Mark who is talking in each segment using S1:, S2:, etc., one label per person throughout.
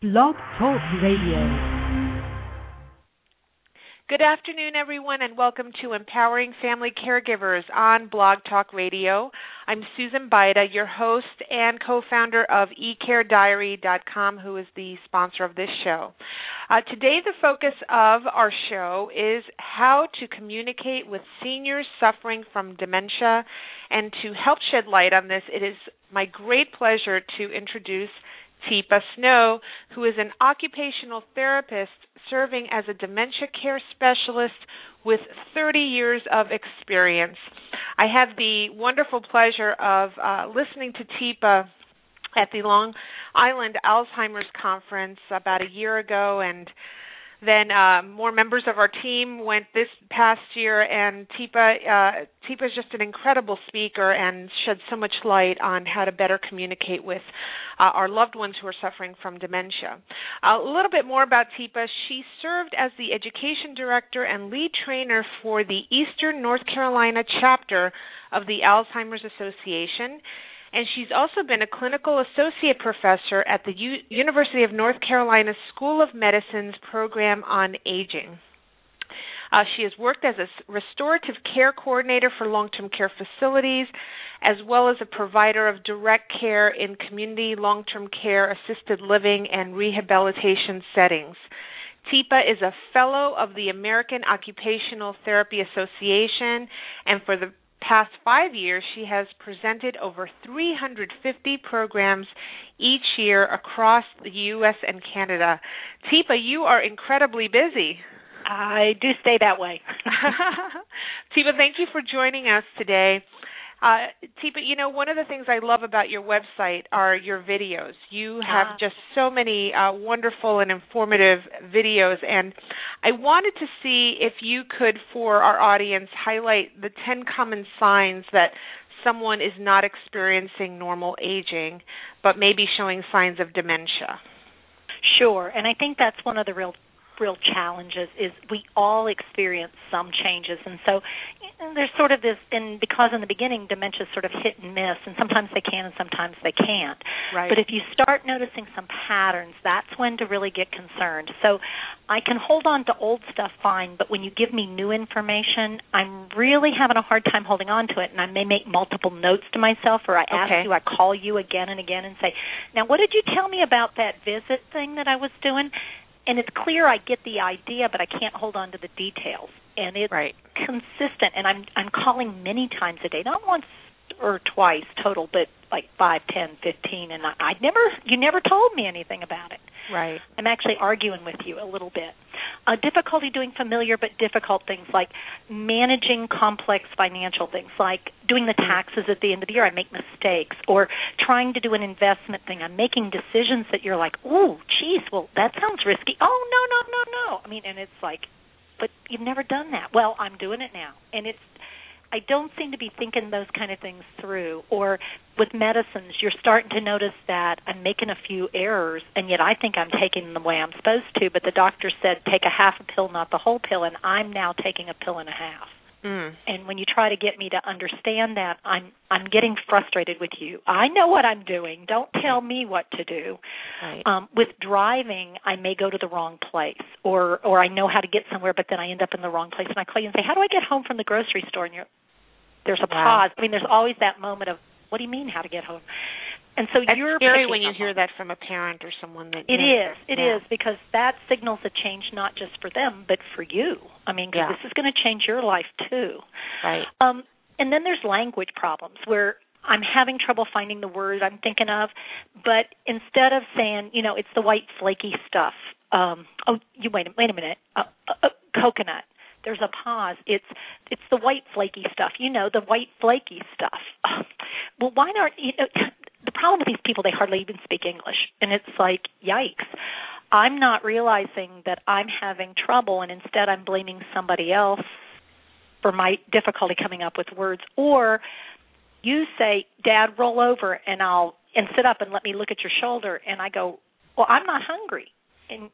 S1: Blog Talk Radio.
S2: Good afternoon, everyone, and welcome to Empowering Family Caregivers on Blog Talk Radio. I'm Susan Baida, your host and co-founder of eCareDiary.com, who is the sponsor of this show. Today, the focus of our show is how to communicate with seniors suffering from dementia. And to help shed light on this, it is my great pleasure to introduce Teepa Snow, who is an occupational therapist serving as a dementia care specialist with 30 years of experience. I had the wonderful pleasure of listening to Teepa at the Long Island Alzheimer's Conference about a year ago, and then more members of our team went this past year, and Teepa's just an incredible speaker and sheds so much light on how to better communicate with our loved ones who are suffering from dementia. A little bit more about Teepa. She served as the education director and lead trainer for the Eastern North Carolina chapter of the Alzheimer's Association, and she's also been a clinical associate professor at the University of North Carolina School of Medicine's program on aging. She has worked as a restorative care coordinator for long-term care facilities, as well as a provider of direct care in community long-term care, assisted living, and rehabilitation settings. Teepa is a fellow of the American Occupational Therapy Association, and for the past 5 years, she has presented over 350 programs each year across the U.S. and Canada. Teepa, you are incredibly busy.
S3: I do stay that way.
S2: Teepa, thank you for joining us today. Teepa, you know, one of the things I love about your website are your videos. You have just so many wonderful and informative videos, and I wanted to see if you could, for our audience, highlight the 10 common signs that someone is not experiencing normal aging, but maybe showing signs of dementia.
S3: Sure, and I think that's one of the real challenges is we all experience some changes, and so there's sort of this, and because in the beginning dementia is sort of hit and miss, and sometimes they can and sometimes they can't.
S2: Right.
S3: But if you start noticing some patterns, that's when to really get concerned. So I can hold on to old stuff fine, but when you give me new information, I'm really having a hard time holding on to it, and I may make multiple notes to myself, or I ask you, I call you again and again and say, now what did you tell me about that visit thing that I was doing? And it's clear I get the idea, but I can't hold on to the details. And it's consistent, and I'm calling many times a day, not once or twice total, but like 5, 10, 15, and you never told me anything about it.
S2: Right.
S3: I'm actually arguing with you a little bit. Difficulty doing familiar but difficult things like managing complex financial things, like doing the taxes at the end of the year. I make mistakes. Or trying to do an investment thing. I'm making decisions that you're like, oh, geez, well, that sounds risky. Oh, no. I mean, and it's like, but you've never done that. Well, I'm doing it now. And I don't seem to be thinking those kind of things through. Or with medicines, you're starting to notice that I'm making a few errors, and yet I think I'm taking them the way I'm supposed to, but the doctor said take a half a pill, not the whole pill, and I'm now taking a pill and a half. And when you try to get me to understand that, I'm getting frustrated with you. I know what I'm doing. Don't tell me what to do.
S2: Right.
S3: With driving, I may go to the wrong place, or I know how to get somewhere, but then I end up in the wrong place, and I call you and say, how do I get home from the grocery store? And there's a pause. I mean, there's always that moment of, what do you mean how to get home? And so
S2: That's
S3: you're
S2: scary when you hear that from a parent or someone that
S3: It is, because that signals a change not just for them, but for you. I mean, because this is going to change your life too.
S2: Right.
S3: And then there's language problems where I'm having trouble finding the word I'm thinking of, but instead of saying, it's the white flaky stuff, wait a minute, coconut. There's a pause. It's the white flaky stuff. The white flaky stuff. Well, why not? The problem with these people, they hardly even speak English, and it's like, yikes. I'm not realizing that I'm having trouble, and instead I'm blaming somebody else for my difficulty coming up with words. Or you say, Dad, roll over and sit up and let me look at your shoulder, and I go, well, I'm not hungry. And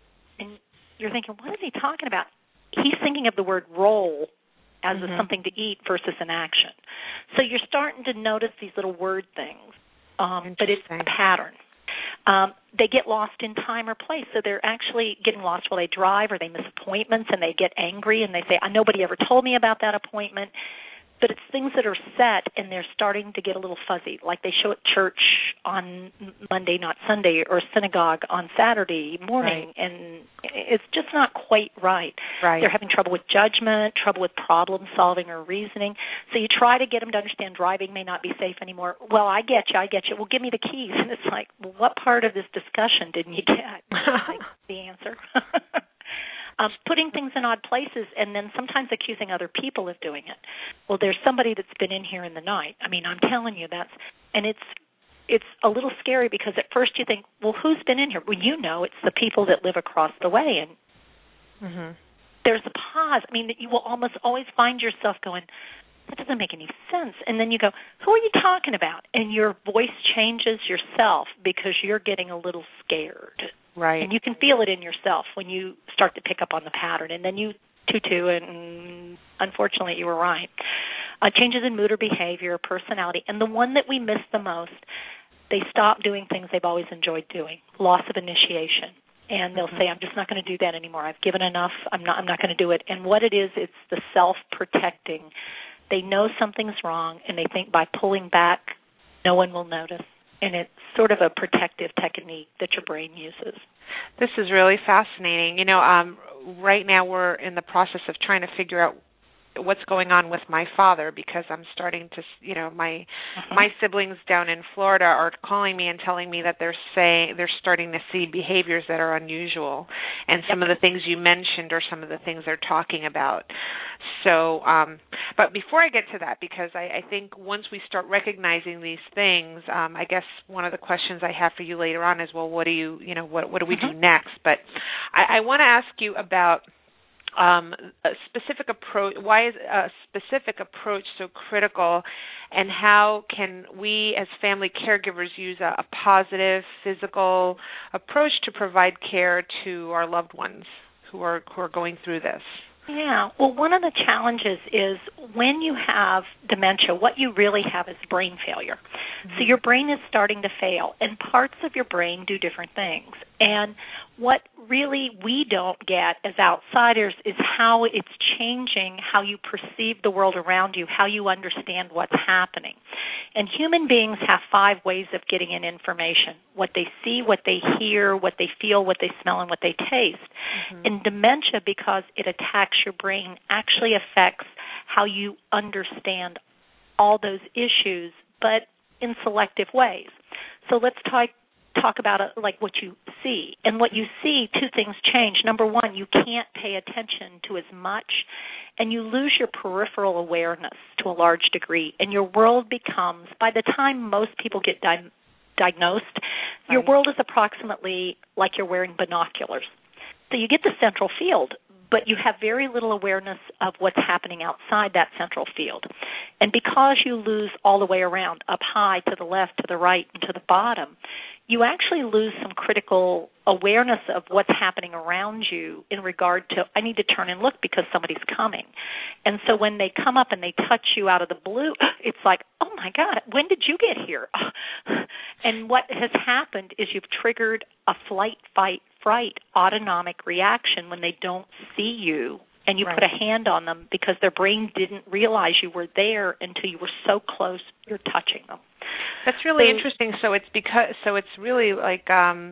S3: you're thinking, what is he talking about? He's thinking of the word roll as something to eat versus an action. So you're starting to notice these little word things, but it's a pattern. They get lost in time or place, so they're actually getting lost while they drive, or they miss appointments and they get angry and they say, nobody ever told me about that appointment. But it's things that are set, and they're starting to get a little fuzzy, like they show at church on Monday, not Sunday, or synagogue on Saturday morning, right. And it's just not quite right. They're having trouble with judgment, trouble with problem solving or reasoning. So you try to get them to understand driving may not be safe anymore. Well, I get you. Well, give me the keys. And it's like, well, what part of this discussion didn't you get? Like, the answer. Putting things in odd places, and then sometimes accusing other people of doing it. Well, there's somebody that's been in here in the night. I mean, I'm telling you, it's a little scary, because at first you think, well, who's been in here? Well, it's the people that live across the way, and there's a pause. I mean, you will almost always find yourself going, that doesn't make any sense. And then you go, who are you talking about? And your voice changes yourself because you're getting a little scared.
S2: Right.
S3: And you can feel it in yourself when you start to pick up on the pattern. And then you tutu, and unfortunately you were right. Changes in mood or behavior, personality. And the one that we miss the most, they stop doing things they've always enjoyed doing. Loss of initiation. And they'll say, I'm just not going to do that anymore. I've given enough. I'm not going to do it. And what it is, it's the self-protecting. They know something's wrong, and they think by pulling back, no one will notice. And it's sort of a protective technique that your brain uses.
S2: This is really fascinating. Right now we're in the process of trying to figure out what's going on with my father, because I'm starting to, my siblings down in Florida are calling me and telling me that they're starting to see behaviors that are unusual, and some of the things you mentioned are some of the things they're talking about. So, but before I get to that, because I think once we start recognizing these things, I guess one of the questions I have for you later on is, well, what do we do next? But I want to ask you about a specific approach. Why is a specific approach so critical, and how can we as family caregivers use a positive physical approach to provide care to our loved ones who are going through this?
S3: Yeah. Well, one of the challenges is when you have dementia, what you really have is brain failure. So your brain is starting to fail, and parts of your brain do different things. And what really we don't get as outsiders is how it's changing how you perceive the world around you, how you understand what's happening. And human beings have 5 ways of getting in information: what they see, what they hear, what they feel, what they smell, and what they taste. And dementia, because it attacks your brain, actually affects how you understand all those issues, but in selective ways. So let's talk about it like what you see. And what you see, 2 things change. Number 1, you can't pay attention to as much, and you lose your peripheral awareness to a large degree. And your world becomes, by the time most people get diagnosed, your world is approximately like you're wearing binoculars. So you get the central field, but you have very little awareness of what's happening outside that central field. And because you lose all the way around, up high, to the left, to the right, and to the bottom, you actually lose some critical awareness of what's happening around you in regard to, I need to turn and look because somebody's coming. And so when they come up and they touch you out of the blue, it's like, oh my God, when did you get here? And what has happened is you've triggered a flight, fight, fright autonomic reaction when they don't see you, and you put a hand on them because their brain didn't realize you were there until you were so close you're touching them.
S2: That's really interesting. So it's really like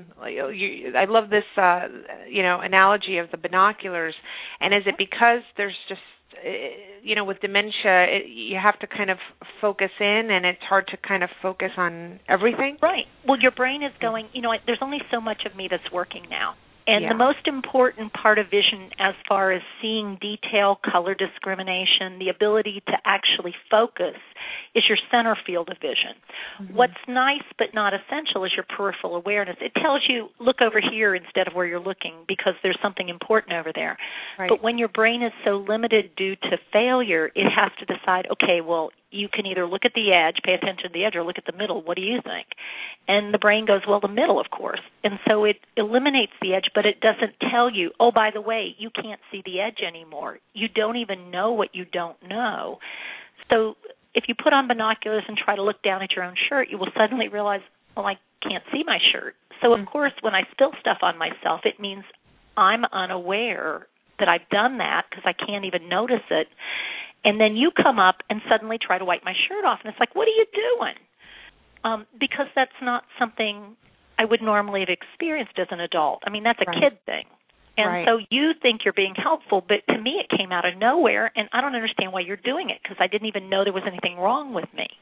S2: I love this analogy of the binoculars. And is it because there's just with dementia you have to kind of focus in, and it's hard to kind of focus on everything? Right.
S3: Well, your brain is going, there's only so much of me that's working now. And the most important part of vision, as far as seeing detail, color discrimination, the ability to actually focus, is your center field of vision. What's nice but not essential is your peripheral awareness. It tells you, look over here instead of where you're looking because there's something important over there. Right. But when your brain is so limited due to failure, it has to decide, okay, well, you can either look at the edge, pay attention to the edge, or look at the middle. What do you think? And the brain goes, well, the middle, of course. And so it eliminates the edge, but it doesn't tell you, oh, by the way, you can't see the edge anymore. You don't even know what you don't know. So if you put on binoculars and try to look down at your own shirt, you will suddenly realize, well, I can't see my shirt. So, of course, when I spill stuff on myself, it means I'm unaware that I've done that because I can't even notice it. And then you come up and suddenly try to wipe my shirt off, and it's like, what are you doing? Because that's not something I would normally have experienced as an adult. I mean, that's a kid thing. And so you think you're being helpful, but to me it came out of nowhere, and I don't understand why you're doing it because I didn't even know there was anything wrong with me.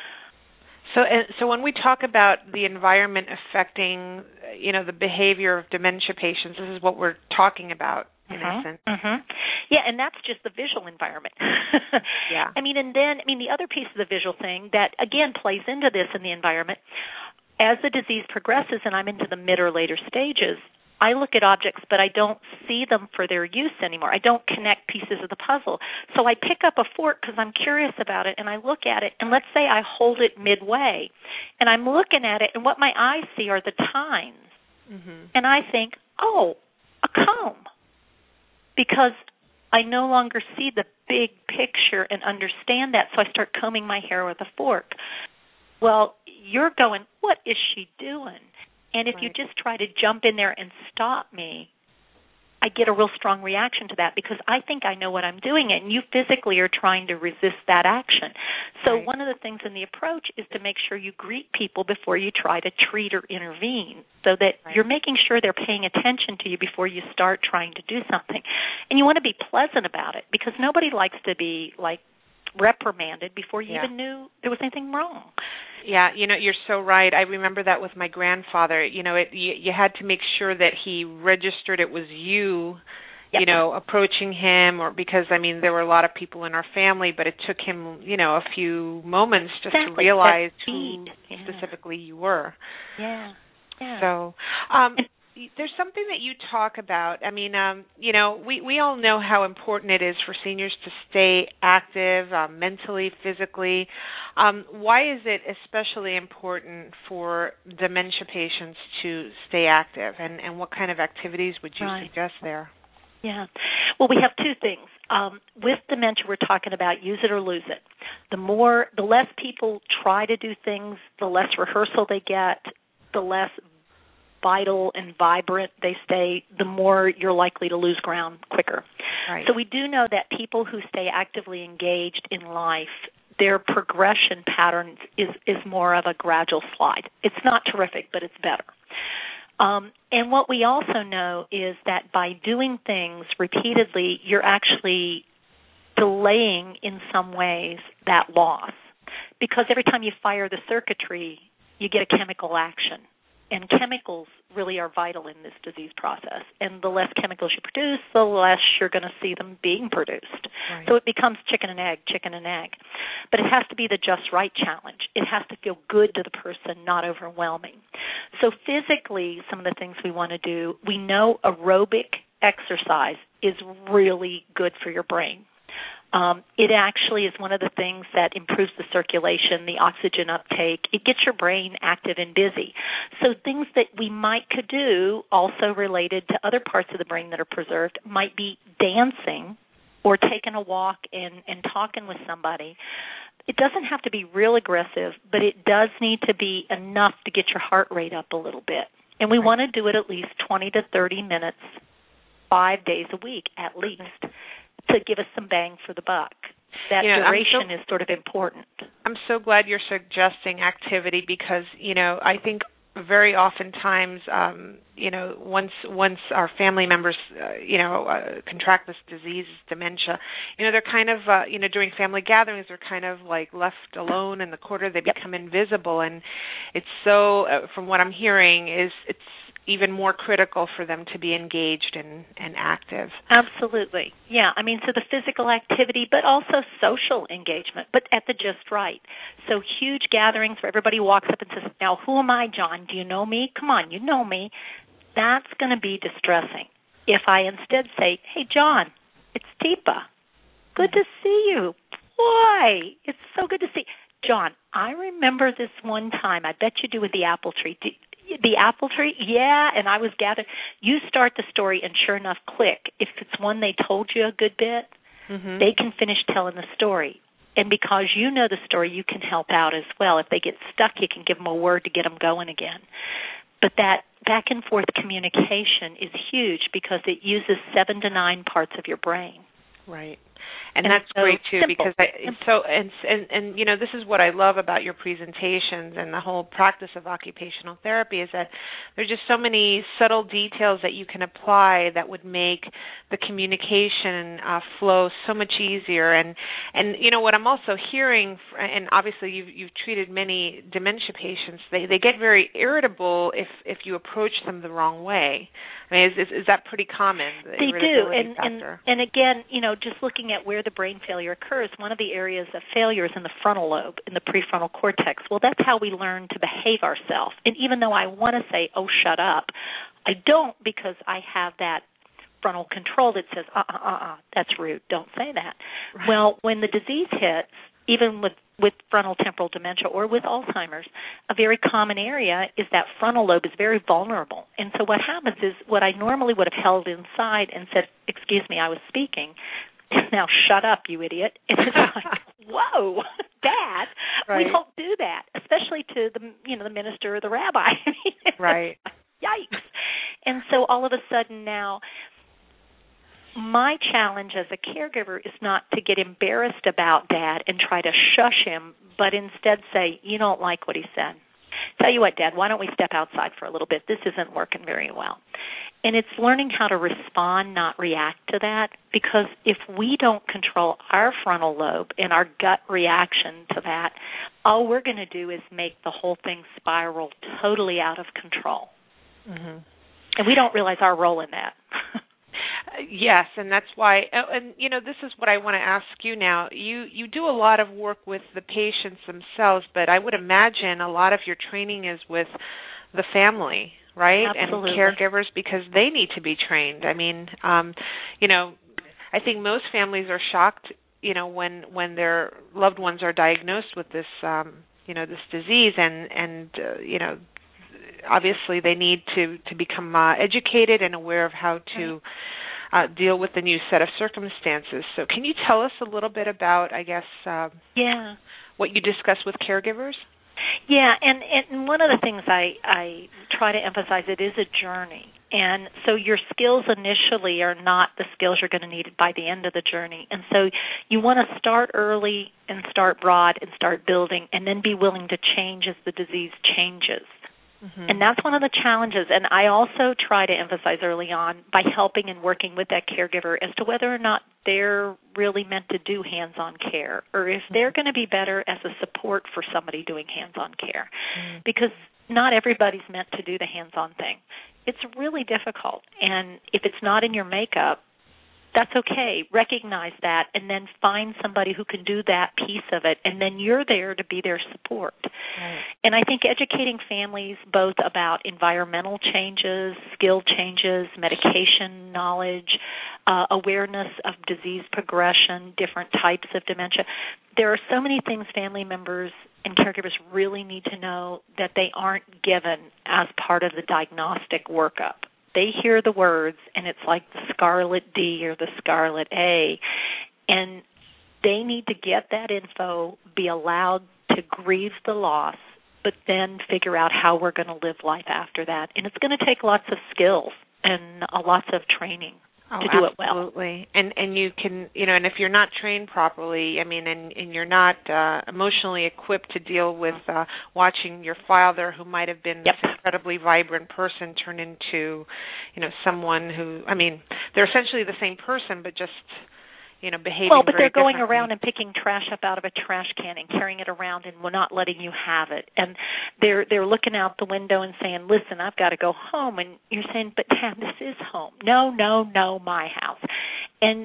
S2: So when we talk about the environment affecting, the behavior of dementia patients, this is what we're talking about in essence.
S3: Yeah, and that's just the visual environment.
S2: Yeah.
S3: The other piece of the visual thing that, again, plays into this in the environment, as the disease progresses and I'm into the mid or later stages, I look at objects, but I don't see them for their use anymore. I don't connect pieces of the puzzle. So I pick up a fork because I'm curious about it, and I look at it, and let's say I hold it midway, and I'm looking at it, and what my eyes see are the tines. And I think, oh, a comb, because I no longer see the big picture and understand that, so I start combing my hair with a fork. Well, you're going, what is she doing? And if you just try to jump in there and stop me, I get a real strong reaction to that because I think I know what I'm doing, and you physically are trying to resist that action. So one of the things in the approach is to make sure you greet people before you try to treat or intervene so that you're making sure they're paying attention to you before you start trying to do something. And you want to be pleasant about it because nobody likes to be, reprimanded before you even knew there was anything wrong.
S2: Yeah, you're so right. I remember that with my grandfather. You had to make sure that he registered it was you, approaching him, or because, there were a lot of people in our family, but it took him, a few moments just to realize who specifically you were.
S3: Yeah.
S2: So, there's something that you talk about. We all know how important it is for seniors to stay active, mentally, physically. Why is it especially important for dementia patients to stay active, and what kind of activities would you suggest there?
S3: Yeah. Well, we have two things. With dementia, we're talking about use it or lose it. The less people try to do things, the less rehearsal they get, the less vital and vibrant they stay, the more you're likely to lose ground quicker. So we do know that people who stay actively engaged in life, their progression patterns is more of a gradual slide. It's not terrific, but it's better. And what we also know is that by doing things repeatedly, you're actually delaying in some ways that loss. Because every time you fire the circuitry, you get a chemical action. And chemicals really are vital in this disease process. And the less chemicals you produce, the less you're going to see them being produced. So it becomes chicken and egg. But it has to be the just right challenge. It has to feel good to the person, not overwhelming. So physically, some of the things we want to do, we know aerobic exercise is really good for your brain. It actually is one of the things that improves the circulation, the oxygen uptake. It gets your brain active and busy. So things that we could do, also related to other parts of the brain that are preserved, might be dancing or taking a walk and talking with somebody. It doesn't have to be real aggressive, but it does need to be enough to get your heart rate up a little bit. And we want to do it at least 20 to 30 minutes, 5 days a week at least, to give us some bang for the buck. That duration is sort of important.
S2: I'm so glad you're suggesting activity because, I think very oftentimes, once our family members, contract this disease, dementia, they're kind of, during family gatherings, they're kind of like left alone in the corner. They become invisible, and it's so, from what I'm hearing, it's even more critical for them to be engaged and active.
S3: Absolutely. Yeah. So the physical activity, but also social engagement, but at the just right. So huge gatherings where everybody walks up and says, now, who am I, John? Do you know me? Come on, you know me. That's going to be distressing. If I instead say, hey, John, it's Teepa. Good to see you. Boy, it's so good to see you. John, I remember this one time. I bet you do with the apple tree. The apple tree? Yeah, and I was gathered. You start the story, and sure enough, click. If it's one they told you a good bit, they can finish telling the story. And because you know the story, you can help out as well. If they get stuck, you can give them a word to get them going again. But that back and forth communication is huge because it uses 7 to 9 parts of your brain.
S2: Right. And that's so great too,
S3: simple.
S2: because you know, this is what I love about your presentations and the whole practice of occupational therapy is that there's just so many subtle details that you can apply that would make the communication flow so much easier. And you know what I'm also hearing, and obviously you've treated many dementia patients, they get very irritable if you approach them the wrong way. I mean, is that pretty common?
S3: They do, and again, you know, just looking at where the brain failure occurs, one of the areas of failure is in the frontal lobe, in the prefrontal cortex. Well, that's how we learn to behave ourselves. And even though I want to say, oh, shut up, I don't, because I have that frontal control that says, that's rude, don't say that. Right. Well, when the disease hits, even with frontal temporal dementia or with Alzheimer's, a very common area is that frontal lobe is very vulnerable. And so what happens is what I normally would have held inside and said, excuse me, I was speaking, is now shut up, you idiot. And it's like, whoa, Dad, right. We don't do that, especially to the minister or the rabbi.
S2: Right.
S3: Yikes. And so all of a sudden now, my challenge as a caregiver is not to get embarrassed about Dad and try to shush him, but instead say, you don't like what he said. Tell you what, Dad, why don't we step outside for a little bit? This isn't working very well. And it's learning how to respond, not react to that, because if we don't control our frontal lobe and our gut reaction to that, all we're going to do is make the whole thing spiral totally out of control. Mm-hmm. And we don't realize our role in that.
S2: Yes, and that's why, and you know, this is what I want to ask you now. You do a lot of work with the patients themselves, but I would imagine a lot of your training is with the family, right?
S3: Absolutely.
S2: And caregivers, because they need to be trained. I mean, you know, I think most families are shocked, you know, when their loved ones are diagnosed with this, you know, this disease, and you know, obviously they need to become educated and aware of how to deal with the new set of circumstances. So can you tell us a little bit about, I guess, what you discuss with caregivers?
S3: Yeah, and one of the things I try to emphasize, it is a journey. And so your skills initially are not the skills you're going to need by the end of the journey. And so you want to start early and start broad and start building and then be willing to change as the disease changes. Mm-hmm. And that's one of the challenges. And I also try to emphasize early on by helping and working with that caregiver as to whether or not they're really meant to do hands-on care or if they're going to be better as a support for somebody doing hands-on care. Mm-hmm. Because not everybody's meant to do the hands-on thing. It's really difficult. And if it's not in your makeup, that's okay. Recognize that and then find somebody who can do that piece of it, and then you're there to be their support. Right. And I think educating families both about environmental changes, skill changes, medication knowledge, awareness of disease progression, different types of dementia. There are so many things family members and caregivers really need to know that they aren't given as part of the diagnostic workup. They hear the words, and it's like the scarlet D or the scarlet A, and they need to get that info, be allowed to grieve the loss, but then figure out how we're going to live life after that. And it's going to take lots of skills and lots of training to do it well.
S2: Absolutely. And you can, you know, and if you're not trained properly, I mean, and you're not emotionally equipped to deal with watching your father, who might have been this incredibly vibrant person, turn into, you know, someone who, I mean, they're essentially the same person, but just, you know, behaving
S3: well, but they're going
S2: differently.
S3: around and picking trash up out of a trash can and carrying it around and not letting you have it. And they're looking out the window and saying, listen, I've got to go home. And you're saying, but Tam, this is home. No, my house. And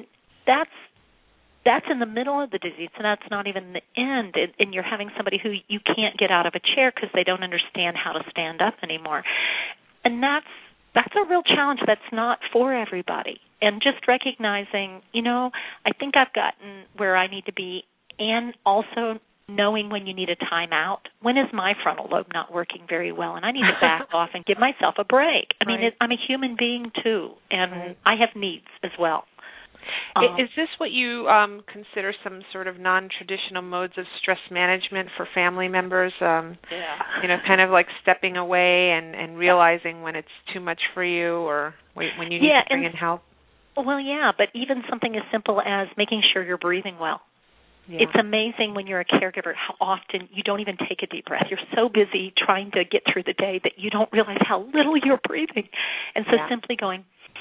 S3: that's in the middle of the disease, and that's not even the end. And you're having somebody who you can't get out of a chair because they don't understand how to stand up anymore. And that's a real challenge that's not for everybody. And just recognizing, you know, I think I've gotten where I need to be, and also knowing when you need a timeout. When is my frontal lobe not working very well, and I need to back off and give myself a break? I mean, I'm a human being too, and I have needs as well.
S2: Is this what you consider some sort of non-traditional modes of stress management for family members? Kind of like stepping away and realizing when it's too much for you or when you need to bring in help?
S3: Well, yeah, but even something as simple as making sure you're breathing well. Yeah. It's amazing when you're a caregiver how often you don't even take a deep breath. You're so busy trying to get through the day that you don't realize how little you're breathing. And so simply going,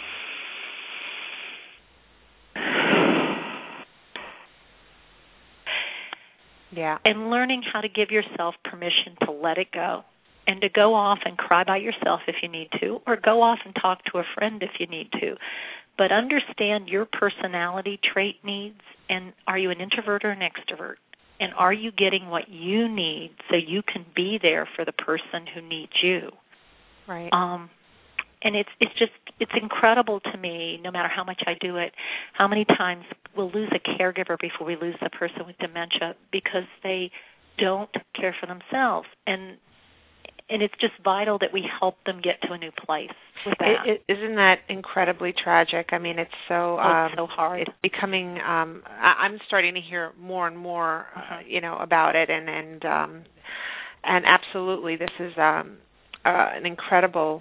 S3: and learning how to give yourself permission to let it go and to go off and cry by yourself if you need to, or go off and talk to a friend if you need to. But understand your personality trait needs, and are you an introvert or an extrovert? And are you getting what you need so you can be there for the person who needs you?
S2: Right.
S3: And it's incredible to me, no matter how much I do it, how many times we'll lose a caregiver before we lose the person with dementia because they don't care for themselves. And it's just vital that we help them get to a new place with that.
S2: Isn't that incredibly tragic? I mean, it's so
S3: it's so hard.
S2: It's becoming. I'm starting to hear more and more, about it, and absolutely, this is an incredible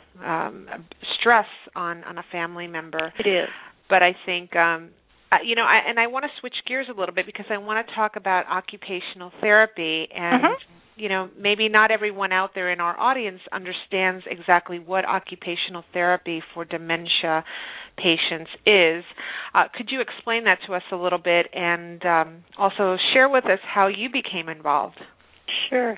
S2: stress on a family member.
S3: It is.
S2: But I think, I want to switch gears a little bit because I want to talk about occupational therapy and. Maybe not everyone out there in our audience understands exactly what occupational therapy for dementia patients is. Could you explain that to us a little bit and also share with us how you became involved?
S3: Sure.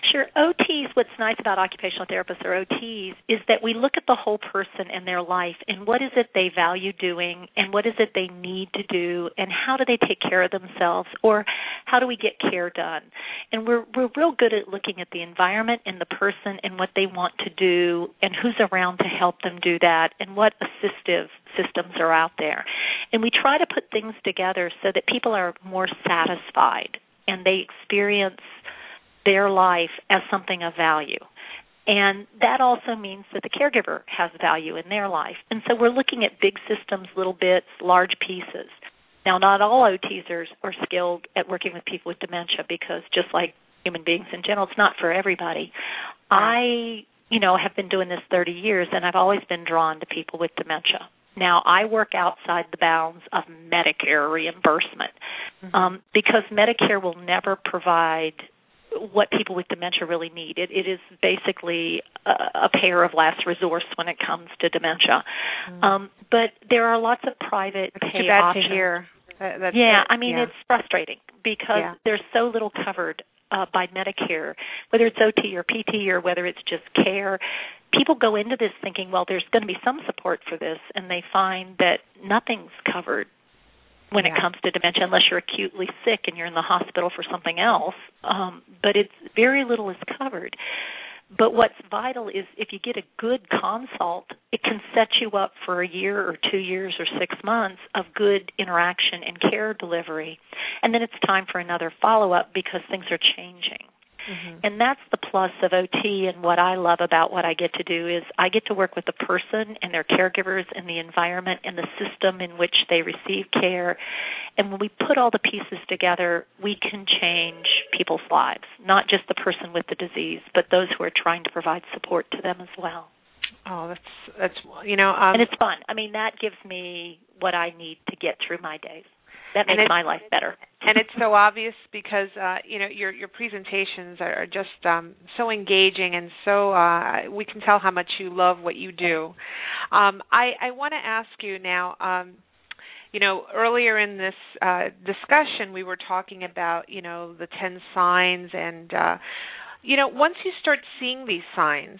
S3: OTs, what's nice about occupational therapists or OTs is that we look at the whole person and their life and what is it they value doing and what is it they need to do and how do they take care of themselves or how do we get care done. And we're real good at looking at the environment and the person and what they want to do and who's around to help them do that and what assistive systems are out there. And we try to put things together so that people are more satisfied and they experience their life as something of value. And that also means that the caregiver has value in their life. And so we're looking at big systems, little bits, large pieces. Now, not all OTs are skilled at working with people with dementia because just like human beings in general, it's not for everybody. I, have been doing this 30 years, and I've always been drawn to people with dementia. Now, I work outside the bounds of Medicare reimbursement because Medicare will never provide what people with dementia really need. It is basically a payer of last resource when it comes to dementia. But there are lots of private pay options.
S2: To hear.
S3: It's frustrating because there's so little covered by Medicare, whether it's OT or PT or whether it's just care. People go into this thinking, well, there's going to be some support for this, and they find that nothing's covered when it comes to dementia, unless you're acutely sick and you're in the hospital for something else. But it's very little is covered. But what's vital is if you get a good consult, it can set you up for a year or 2 years or 6 months of good interaction and care delivery. And then it's time for another follow-up because things are changing. And that's the plus of OT, and what I love about what I get to do is I get to work with the person and their caregivers and the environment and the system in which they receive care. And when we put all the pieces together, we can change people's lives, not just the person with the disease, but those who are trying to provide support to them as well.
S2: Oh, that's
S3: and it's fun. I mean, that gives me what I need to get through my days. That makes my life better.
S2: And it's so obvious because your presentations are just so engaging and so we can tell how much you love what you do. I want to ask you now. Earlier in this discussion, we were talking about the 10 signs, and once you start seeing these signs.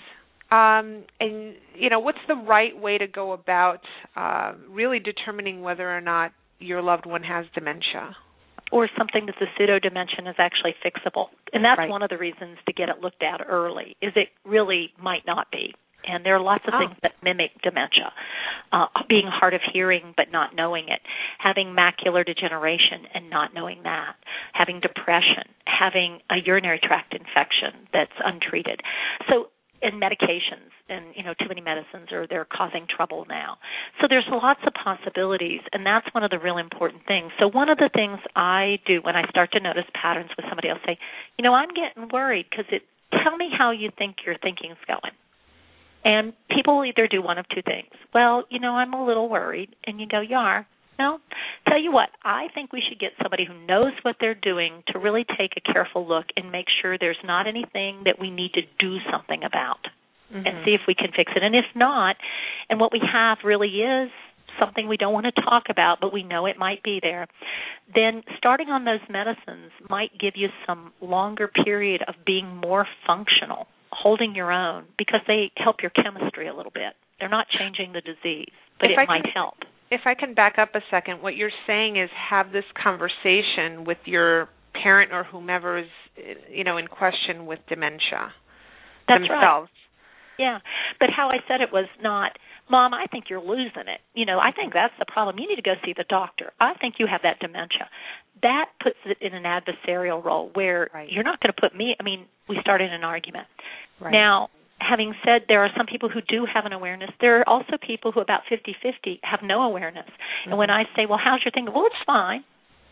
S2: What's the right way to go about really determining whether or not your loved one has dementia?
S3: Or something that's a pseudo-dementia is actually fixable. And that's one of the reasons to get it looked at early, is it really might not be. And there are lots of things that mimic dementia. Being hard of hearing but not knowing it, having macular degeneration and not knowing that, having depression, having a urinary tract infection that's untreated. So and medications and, too many medicines, or they're causing trouble now. So there's lots of possibilities, and that's one of the real important things. So one of the things I do when I start to notice patterns with somebody, I'll say, I'm getting worried because tell me how you think your thinking's going. And people will either do one of two things. Well, I'm a little worried. And you go, you are? No? Tell you what, I think we should get somebody who knows what they're doing to really take a careful look and make sure there's not anything that we need to do something about, and see if we can fix it. And if not, and what we have really is something we don't want to talk about, but we know it might be there, then starting on those medicines might give you some longer period of being more functional, holding your own, because they help your chemistry a little bit. They're not changing the disease, but it might help.
S2: If I can back up a second, what you're saying is have this conversation with your parent or whomever is, in question with dementia.
S3: That's
S2: themselves.
S3: Right. Yeah, but how I said it was not, Mom, I think you're losing it. I think that's the problem. You need to go see the doctor. I think you have that dementia. That puts it in an adversarial role where you're not going to put me, we started an argument. Right. Now, having said there are some people who do have an awareness, there are also people who about 50-50 have no awareness. And when I say, well, how's your thinking? Well, it's fine.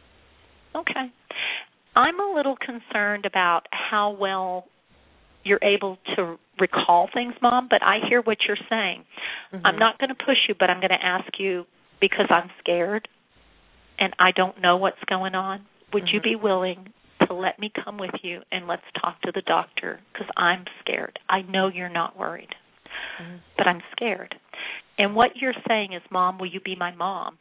S3: Okay. I'm a little concerned about how well you're able to recall things, Mom, but I hear what you're saying. I'm not going to push you, but I'm going to ask you because I'm scared and I don't know what's going on. Would you be willing to let me come with you and let's talk to the doctor because I'm scared. I know you're not worried, but I'm scared. And what you're saying is, Mom, will you be my mom,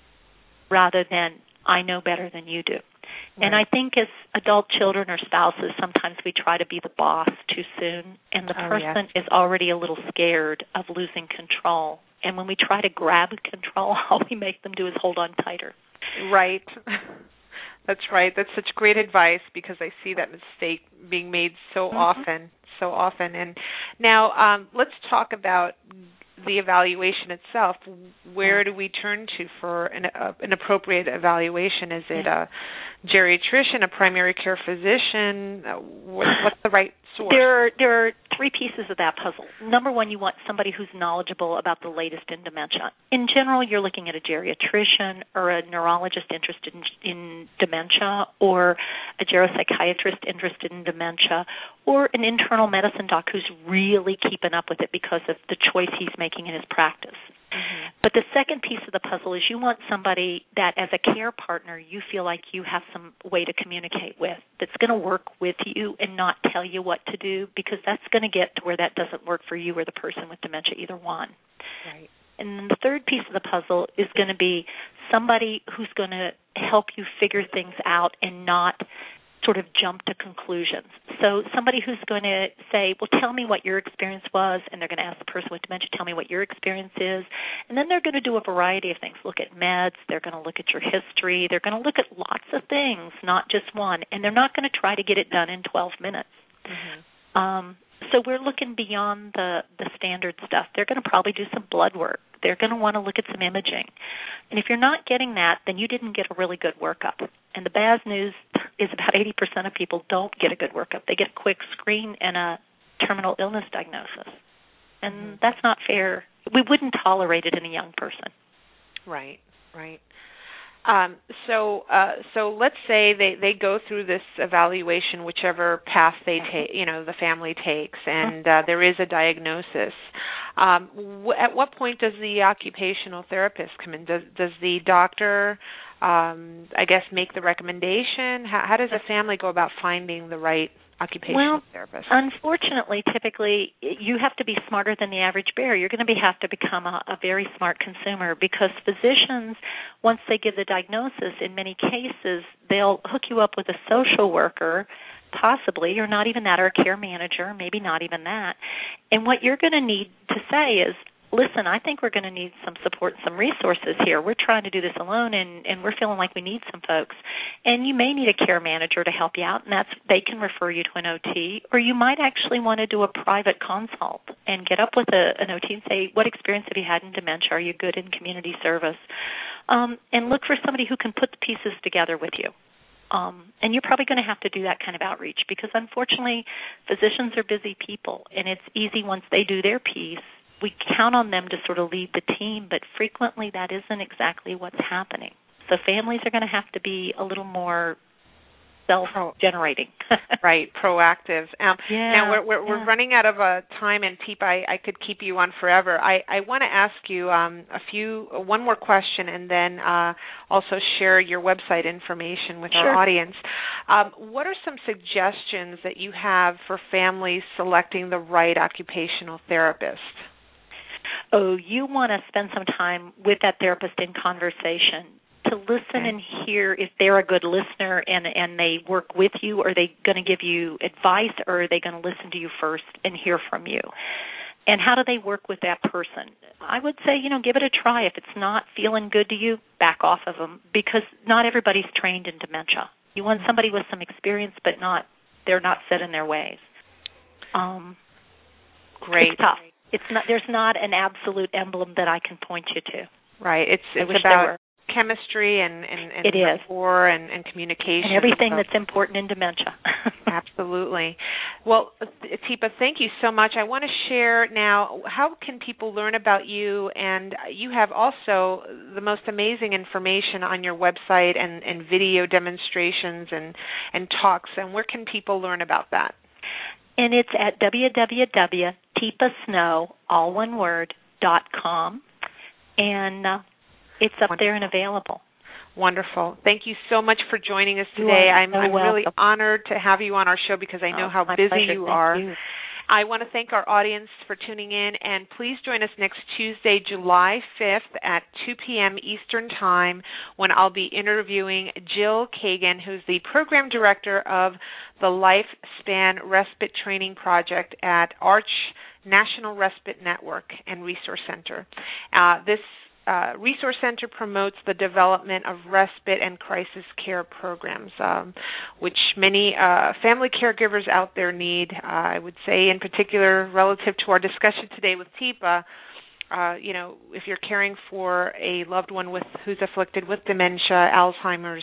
S3: rather than I know better than you do. Right. And I think as adult children or spouses, sometimes we try to be the boss too soon, and the person is already a little scared of losing control. And when we try to grab control, all we make them do is hold on tighter.
S2: Right. That's right. That's such great advice because I see that mistake being made so often. And now let's talk about the evaluation itself. Where do we turn to for an appropriate evaluation? Is it a geriatrician, a primary care physician? What's the right source?
S3: There are three pieces of that puzzle. Number one, you want somebody who's knowledgeable about the latest in dementia. In general, you're looking at a geriatrician or a neurologist interested in dementia, or a geropsychiatrist interested in dementia, or an internal medicine doc who's really keeping up with it because of the choice he's making in his practice. But the second piece of the puzzle is you want somebody that as a care partner you feel like you have some way to communicate with, that's going to work with you and not tell you what to do, because that's going to get to where that doesn't work for you or the person with dementia, either one. Right. And then the third piece of the puzzle is going to be somebody who's going to help you figure things out and not sort of jump to conclusions. So somebody who's going to say, well, tell me what your experience was, and they're going to ask the person with dementia, tell me what your experience is, and then they're going to do a variety of things, look at meds, they're going to look at your history, they're going to look at lots of things, not just one, and they're not going to try to get it done in 12 minutes. So we're looking beyond the standard stuff. They're going to probably do some blood work. They're going to want to look at some imaging. And if you're not getting that, then you didn't get a really good workup. And the bad news is about 80% of people don't get a good workup. They get a quick screen and a terminal illness diagnosis. And that's not fair. We wouldn't tolerate it in a young person.
S2: Right. So let's say they go through this evaluation, whichever path they take, the family takes, and there is a diagnosis. At what point does the occupational therapist come in? Does the doctor, make the recommendation? How does a family go about finding the right occupational therapist?
S3: Unfortunately, typically, you have to be smarter than the average bear. You're going to have to become a very smart consumer, because physicians, once they give the diagnosis, in many cases, they'll hook you up with a social worker, possibly, or not even that, or a care manager, maybe not even that. And what you're going to need to say is, listen, I think we're going to need some support, some resources here. We're trying to do this alone, and we're feeling like we need some folks. And you may need a care manager to help you out, and they can refer you to an OT, or you might actually want to do a private consult and get up with an OT and say, what experience have you had in dementia? Are you good in community service? And look for somebody who can put the pieces together with you. And you're probably going to have to do that kind of outreach because, unfortunately, physicians are busy people, and it's easy once they do their piece. We count on them to sort of lead the team, but frequently that isn't exactly what's happening. So families are going to have to be a little more self-generating.
S2: Right, proactive. Now, we're
S3: yeah.
S2: running out of time, and Teepa, I could keep you on forever. I want to ask you one more question, and then also share your website information with
S3: Sure.
S2: our audience. What are some suggestions that you have for families selecting the right occupational therapist?
S3: Oh, you want to spend some time with that therapist in conversation to listen and hear if they're a good listener and they work with you, or are they going to give you advice, or are they going to listen to you first and hear from you? And how do they work with that person? I would say, give it a try. If it's not feeling good to you, back off of them, because not everybody's trained in dementia. You want somebody with some experience, but they're not set in their ways.
S2: Great.
S3: It's tough. There's not an absolute emblem that I can point you to.
S2: Right. It's about chemistry and rapport and communication.
S3: And everything that's important in dementia.
S2: Absolutely. Well, Teepa, thank you so much. I want to share now, how can people learn about you? And you have also the most amazing information on your website and video demonstrations and talks. And where can people learn about that?
S3: And it's at www.teepasnow.com. And it's up there and available.
S2: Wonderful. Thank you so much for joining us today. I'm really honored to have you on our show because I know how busy you are.
S3: Thank you.
S2: I want to thank our audience for tuning in, and please join us next Tuesday, July 5th at 2 p.m. Eastern Time, when I'll be interviewing Jill Kagan, who's the Program Director of the Lifespan Respite Training Project at ARCH National Respite Network and Resource Center. This Resource Center promotes the development of respite and crisis care programs, which many family caregivers out there need. I would say, in particular, relative to our discussion today with Teepa, if you're caring for a loved one who's afflicted with dementia, Alzheimer's,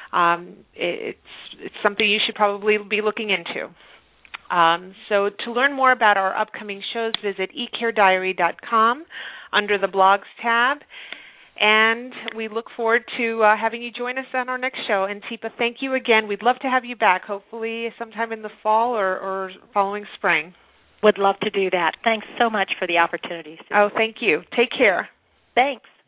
S2: it's something you should probably be looking into. So to learn more about our upcoming shows, visit eCareDiary.com under the Blogs tab. And we look forward to having you join us on our next show. And Teepa, thank you again. We'd love to have you back, hopefully sometime in the fall or following spring.
S3: Would love to do that. Thanks so much for the opportunity, Susan.
S2: Oh, thank you. Take care.
S3: Thanks.